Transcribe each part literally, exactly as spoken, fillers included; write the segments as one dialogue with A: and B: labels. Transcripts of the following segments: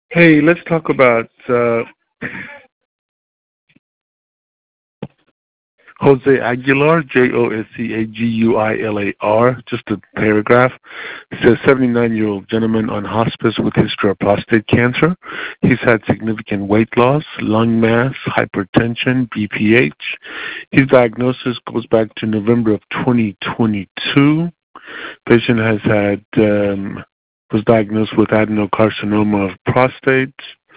A: Hey, let's talk about uh, Jose Aguilar, J O S C A G U I L A R, just a paragraph. It says seventy-nine-year-old gentleman on hospice with history of prostate cancer. He's had significant weight loss, lung mass, hypertension, B P H. His diagnosis goes back to November of twenty twenty-two. Patient has had um, was diagnosed with adenocarcinoma of prostate.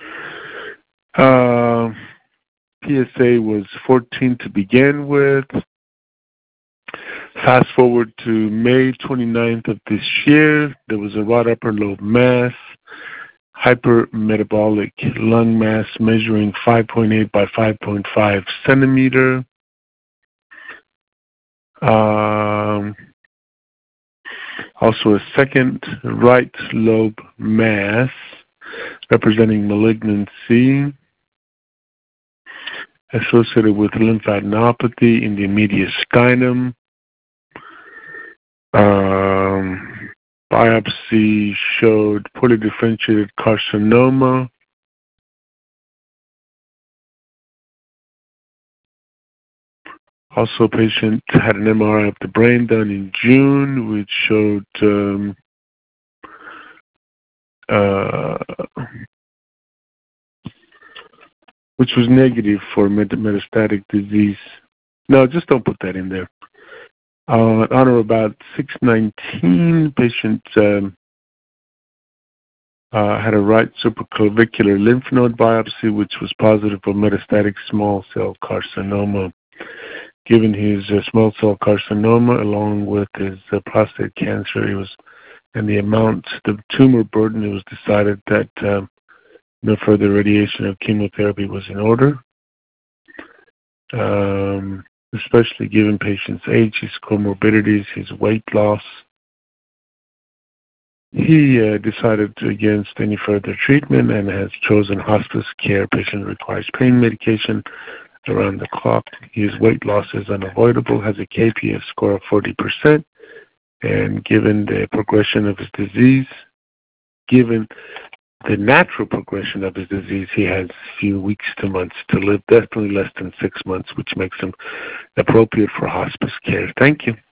A: Uh, P S A was fourteen to begin with. Fast forward to May twenty-ninth of this year, there was a right upper lobe mass, hypermetabolic lung mass measuring five point eight by five point five centimeter. Um, also a second right lobe mass representing malignancy associated with lymphadenopathy in the mediastinum. Um, biopsy showed poorly differentiated carcinoma. Also, patient had an M R I of the brain done in June, which showed um, uh, which was negative for met- metastatic disease. No, just don't put that in there. Uh, on or about six nineteen, patient um, uh, had a right supraclavicular lymph node biopsy, which was positive for metastatic small cell carcinoma. Given his uh, small cell carcinoma, along with his uh, prostate cancer, he was, and the amount, the tumor burden, it was decided that um, no further radiation or chemotherapy was in order. Um, especially given patient's age, his comorbidities, his weight loss. He uh, decided against any further treatment and has chosen hospice care. Patient requires pain medication around the clock. His weight loss is unavoidable, has a K P S score of forty percent, and given the progression of his disease, given the natural progression of his disease, he has a few weeks to months to live, definitely less than six months, which makes him appropriate for hospice care. Thank you.